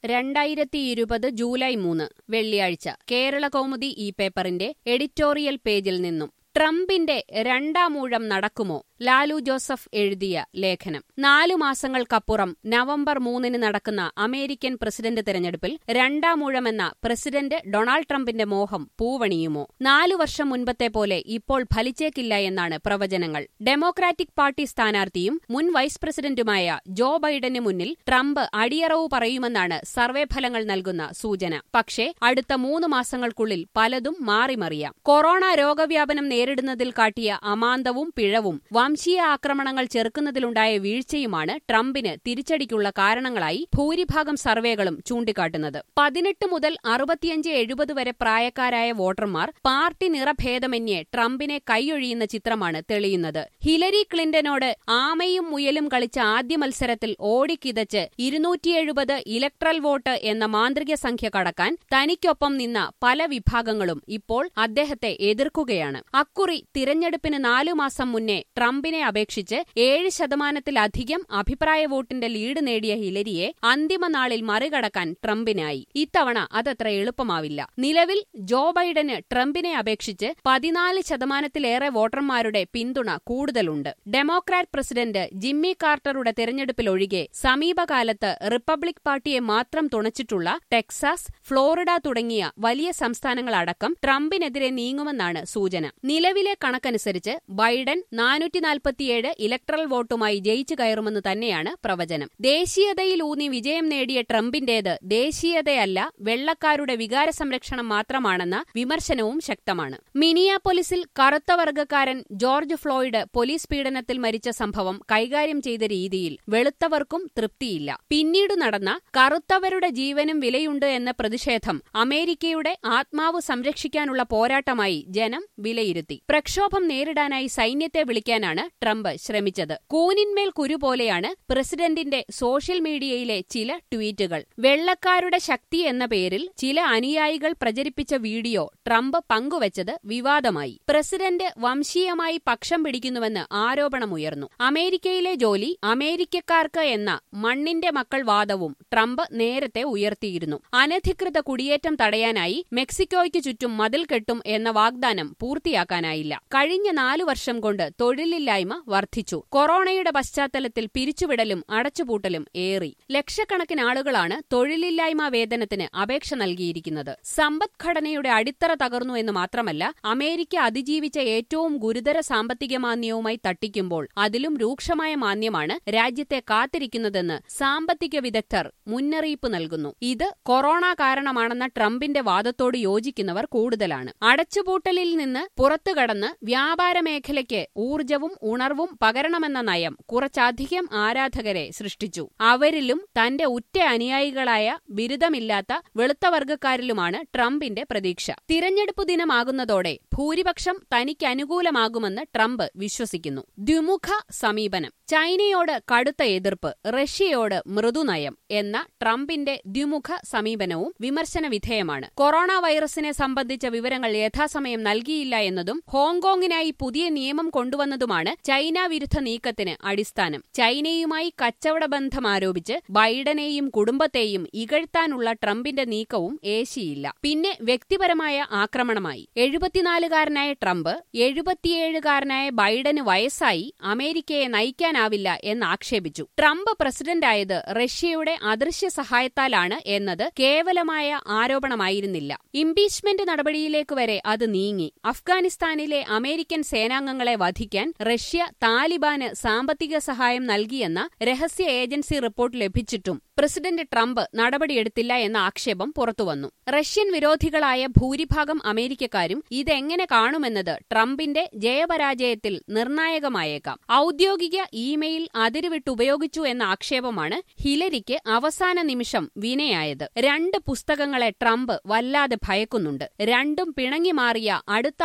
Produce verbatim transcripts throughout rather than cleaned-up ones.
രണ്ടായിരത്തിയിരുപത് ജൂലൈ മൂന്ന് വെള്ളിയാഴ്ച കേരളകൗമുദി ഈ പേപ്പറിന്റെ എഡിറ്റോറിയൽ പേജിൽ നിന്നും ട്രംപിന്റെ രണ്ടാമൂഴം നടക്കുമോ? ലാലു ജോസഫ് എഴുതിയ ലേഖനം. നാലു മാസങ്ങൾക്കപ്പുറം നവംബർ മൂന്നിന് നടക്കുന്ന അമേരിക്കൻ പ്രസിഡന്റ് തെരഞ്ഞെടുപ്പിൽ രണ്ടാമൂഴമെന്ന പ്രസിഡന്റ് ഡൊണാൾഡ് ട്രംപിന്റെ മോഹം പൂവണിയുമോ? നാലു വർഷം മുൻപത്തെ പോലെ ഇപ്പോൾ ഫലിച്ചേക്കില്ല എന്നാണ് പ്രവചനങ്ങൾ. ഡെമോക്രാറ്റിക് പാർട്ടി സ്ഥാനാർത്ഥിയും മുൻ വൈസ് പ്രസിഡന്റുമായ ജോ ബൈഡന് മുന്നിൽ ട്രംപ് അടിയറവു പറയുമെന്നാണ് സർവേ ഫലങ്ങൾ നൽകുന്ന സൂചന. പക്ഷേ അടുത്ത മൂന്ന് മാസങ്ങൾക്കുള്ളിൽ പലതും മാറിമറിയാം. കൊറോണ രോഗവ്യാപനം നേരിടുന്നതിൽ കാട്ടിയ അമാന്തവും പിഴവും വംശീയ ആക്രമണങ്ങൾ ചെറുക്കുന്നതിലുണ്ടായ വീഴ്ചയുമാണ് ട്രംപിന് തിരിച്ചടിക്കുള്ള കാരണങ്ങളായി ഭൂരിഭാഗം സർവേകളും ചൂണ്ടിക്കാട്ടുന്നത്. പതിനെട്ട് മുതൽ അറുപത്തിയഞ്ച് എഴുപത് വരെ പ്രായക്കാരായ വോട്ടർമാർ പാർട്ടി നിറഭേദമന്യേ ട്രംപിനെ കൈയൊഴിയുന്ന ചിത്രമാണ് തെളിയുന്നത്. ഹിലരി ക്ലിന്റനോട് ആമയും മുയലും കളിച്ച ആദ്യ മത്സരത്തിൽ ഓടിക്കിതച്ച് ഇരുന്നൂറ്റി എഴുപത് ഇലക്ട്രൽ വോട്ട് എന്ന മാന്ത്രിക സംഖ്യ കടക്കാൻ തനിക്കൊപ്പം നിന്ന പല വിഭാഗങ്ങളും ഇപ്പോൾ അദ്ദേഹത്തെ എതിർക്കുകയാണ്. അക്കുറി തിരഞ്ഞെടുപ്പിന് നാലു മാസം മുന്നേ ട്രംപിനെ അപേക്ഷിച്ച് ഏഴ് ശതമാനത്തിലധികം അഭിപ്രായ വോട്ടിന്റെ ലീഡ് നേടിയ ഹിലരിയെ അന്തിമ നാളിൽ മറികടക്കാൻ ട്രംപിനായി. ഇത്തവണ അതത്ര എളുപ്പമാവില്ല. നിലവിൽ ജോ ബൈഡന് ട്രംപിനെ അപേക്ഷിച്ച് പതിനാല് ശതമാനത്തിലേറെ വോട്ടർമാരുടെ പിന്തുണ കൂടുതലുണ്ട്. ഡെമോക്രാറ്റ് പ്രസിഡന്റ് ജിമ്മി കാർട്ടറുടെ തെരഞ്ഞെടുപ്പിലൊഴികെ സമീപകാലത്ത് റിപ്പബ്ലിക് പാർട്ടിയെ മാത്രം തുണച്ചിട്ടുള്ള ടെക്സാസ്, ഫ്ലോറിഡ തുടങ്ങിയ വലിയ സംസ്ഥാനങ്ങളടക്കം ട്രംപിനെതിരെ നീങ്ങുമെന്നാണ് സൂചന. നിലവിലെ കണക്കനുസരിച്ച് ബൈഡൻ നാനൂറ്റി നാൽപ്പത്തിയേഴ് ഇലക്ട്രൽ വോട്ടുമായി ജയിച്ചു കയറുമെന്ന് തന്നെയാണ് പ്രവചനം. ദേശീയതയിലൂന്നി വിജയം നേടിയ ട്രംപിന്റേത് ദേശീയതയല്ല, വെള്ളക്കാരുടെ വികാര സംരക്ഷണം മാത്രമാണെന്ന വിമർശനവും ശക്തമാണ്. മിനിയാപൊലിസിൽ കറുത്ത വർഗക്കാരൻ ജോർജ് ഫ്ലോയിഡ് പോലീസ് പീഡനത്തിൽ മരിച്ച സംഭവം കൈകാര്യം ചെയ്ത രീതിയിൽ വെളുത്തവർക്കും തൃപ്തിയില്ല. പിന്നീട് നടന്ന കറുത്തവരുടെ ജീവനും വിലയുണ്ട് എന്ന പ്രതിഷേധം അമേരിക്കയുടെ ആത്മാവ് സംരക്ഷിക്കാനുള്ള പോരാട്ടമായി ജനം വിലയിരുത്തി. പ്രക്ഷോഭം നേരിടാനായി സൈന്യത്തെ വിളിക്കാനാണ് ട്രംപ് ശ്രമിച്ചത്. കൂനിന്മേൽ കുരു പോലെയാണ് പ്രസിഡന്റിന്റെ സോഷ്യൽ മീഡിയയിലെ ചില ട്വീറ്റുകൾ. വെള്ളക്കാരുടെ ശക്തി എന്ന പേരിൽ ചില അനുയായികൾ പ്രചരിപ്പിച്ച വീഡിയോ ട്രംപ് പങ്കുവച്ചത് വിവാദമായി. പ്രസിഡന്റ് വംശീയമായി പക്ഷം പിടിക്കുന്നുവെന്ന് ആരോപണമുയർന്നു. അമേരിക്കയിലെ ജോലി അമേരിക്കക്കാർക്ക് എന്ന മണ്ണിന്റെ മക്കൾ വാദവും ട്രംപ് നേരത്തെ ഉയർത്തിയിരുന്നു. അനധികൃത കുടിയേറ്റം തടയാനായി മെക്സിക്കോയ്ക്ക് ചുറ്റും മതിൽ കെട്ടും എന്ന വാഗ്ദാനം പൂർത്തിയാക്കാനായില്ല. കഴിഞ്ഞ നാലു വർഷം കൊണ്ട് തൊഴിലില്ലായ്മ വർദ്ധിച്ചു. കൊറോണയുടെ പശ്ചാത്തലത്തിൽ പിരിച്ചുവിടലും അടച്ചുപൂട്ടലും ഏറി. ലക്ഷക്കണക്കിന് ആളുകളാണ് തൊഴിലില്ലായ്മ വേതനത്തിന് അപേക്ഷ നൽകിയിരിക്കുന്നത്. സമ്പദ്ഘടനയുടെ അടിത്തറ തകർന്നു എന്ന് മാത്രമല്ല, അമേരിക്ക അതിജീവിച്ച ഏറ്റവും ഗുരുതര സാമ്പത്തിക മാന്ദ്യവുമായി തട്ടിക്കുമ്പോൾ അതിലും രൂക്ഷമായ മാന്ദ്യമാണ് രാജ്യത്തെ കാത്തിരിക്കുന്നതെന്ന് സാമ്പത്തിക വിദഗ്ധർ മുന്നറിയിപ്പ് നൽകുന്നു. ഇത് കൊറോണ കാരണമാണെന്ന ട്രംപിന്റെ വാദത്തോട് യോജിക്കുന്നവർ കൂടുതലാണ്. അടച്ചുപൂട്ടലിൽ നിന്ന് പുറത്തുകടന്ന് വ്യാപാര മേഖലയ്ക്ക് ഊർജവും ഉണർവും പകരണമെന്ന നയം കുറച്ചധികം ആരാധകരെ സൃഷ്ടിച്ചു. അവരിലും തന്റെ ഉറ്റ അനുയായികളായ ബിരുദമില്ലാത്ത വെളുത്തവർഗക്കാരിലുമാണ് ട്രംപിന്റെ പ്രതീക്ഷ. തിരഞ്ഞെടുപ്പു ദിനമാകുന്നതോടെ ഭൂരിപക്ഷം തനിക്കനുകൂലമാകുമെന്ന് ട്രംപ് വിശ്വസിക്കുന്നു. ദ്വിമുഖ സമീപനം. ചൈനയോട് കടുത്ത എതിർപ്പ്, റഷ്യയോട് മൃദുനയം എന്ന ട്രംപിന്റെ ദ്വിമുഖ സമീപനവും വിമർശന വിധേയമാണ്. കൊറോണ വൈറസിനെ സംബന്ധിച്ച വിവരങ്ങൾ യഥാസമയം നൽകിയില്ല എന്നതും ഹോങ്കോങ്ങിനായി പുതിയ നിയമം കൊണ്ടുവന്നതുമാണ് ചൈന വിരുദ്ധ നീക്കത്തിന് അടിസ്ഥാനം. ചൈനയുമായി കച്ചവട ബന്ധം ആരോപിച്ച് ബൈഡനെയും കുടുംബത്തെയും ഇകഴ്ത്താനുള്ള ട്രംപിന്റെ നീക്കവും ഏശിയില്ല. പിന്നെ വ്യക്തിപരമായ ആക്രമണമായി. എഴുപത്തിനാലുകാരനായ ട്രംപ് എഴുപത്തിയേഴുകാരനായ ബൈഡന് വയസ്സായി അമേരിക്കയെ നയിക്കാനാവില്ല എന്നാക്ഷേപിച്ചു. ട്രംപ് പ്രസിഡന്റായത് റഷ്യയുടെ അദൃശ്യ സഹായത്താലാണ് എന്നത് കേവലമായ ആരോപണമായിരുന്നില്ല. ഇംപീച്ച്മെന്റ് നടപടിയിലേക്ക് വരെ അത് നീങ്ങി. അഫ്ഗാനിസ്ഥാനിലെ അമേരിക്കൻ സേനാംഗങ്ങളെ വധിക്കാൻ റഷ്യ താലിബാന് സാമ്പത്തിക സഹായം നൽകിയെന്ന രഹസ്യ ഏജൻസി റിപ്പോർട്ട് ലഭിച്ചിട്ടും പ്രസിഡന്റ് ട്രംപ് നടപടിയെടുത്തില്ല എന്ന ആക്ഷേപം പുറത്തുവന്നു. റഷ്യൻ വിരോധികളായ ഭൂരിഭാഗം അമേരിക്കക്കാരും ഇതെങ്ങനെ കാണുമെന്നത് ട്രംപിന്റെ ജയപരാജയത്തിൽ നിർണായകമായേക്കാം. ഔദ്യോഗിക ഇമെയിൽ അതിരുവിട്ടുപയോഗിച്ചു എന്ന ആക്ഷേപമാണ് ഹിലരിക്ക് അവസാന നിമിഷം വിനയായത്. രണ്ട് പുസ്തകങ്ങളെ ട്രംപ് വല്ലാതെ ഭയക്കുന്നുണ്ട്. രണ്ടും പിണങ്ങി മാറിയ അടുത്ത ആൾക്കാരെ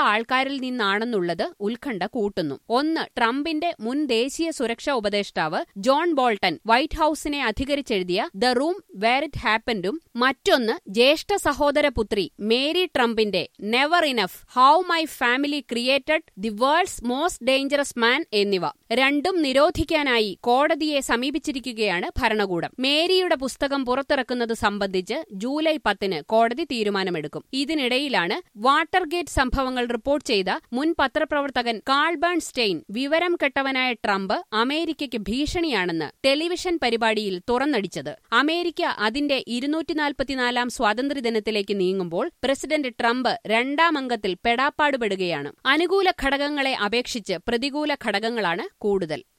ആരിൽ നിന്നാണെന്നുള്ളത് ഉത്കണ്ഠ കൂട്ടുന്നു. ഒന്ന്, ട്രംപിന്റെ മുൻ ദേശീയ സുരക്ഷാ ഉപദേഷ്ടാവ് ജോൺ ബോൾട്ടൺ വൈറ്റ് ഹൌസിനെ അധികരിച്ചെഴുതിയ ദ റൂം വേർ ഇറ്റ് ഹാപ്പൻഡും, മറ്റൊന്ന് ജ്യേഷ്ഠ സഹോദരപുത്രി മേരി ട്രംപിന്റെ never enough, how my family created the world's most dangerous man എന്നിവ. രണ്ടും നിരോധിക്കാനായി കോടതിയെ സമീപിച്ചിരിക്കുകയാണ് ഭരണകൂടം. മേരിയുടെ പുസ്തകം പുറത്തിറക്കുന്നത് സംബന്ധിച്ച് ജൂലൈ പത്തിന് കോടതി തീരുമാനമെടുക്കും. ഇതിനിടയിലാണ് വാട്ടർഗേറ്റ് സംഭവങ്ങൾ റിപ്പോർട്ട് ചെയ്ത മുൻ പത്രപ്രവർത്തകൻ കാൾ ബേൺസ്റ്റെയിൻ വിവരം കെട്ടവനായ ട്രംപ് അമേരിക്കയ്ക്ക് ഭീഷണിയാണെന്ന് ടെലിവിഷൻ പരിപാടിയിൽ തുറന്നടിച്ചത്. അമേരിക്ക അതിന്റെ ഇരുന്നൂറ്റിനാൽപ്പത്തിനാലാം സ്വാതന്ത്ര്യദിനത്തിലേക്ക് നീങ്ങുമ്പോൾ പ്രസിഡന്റ് ട്രംപ് രണ്ടാം അംഗത്തിൽ പെടാപ്പാടുപെടുകയാണ്. അനുകൂല ഘടകങ്ങളെ അപേക്ഷിച്ച് പ്രതികൂല ഘടകങ്ങളാണ് കൂടുതൽ.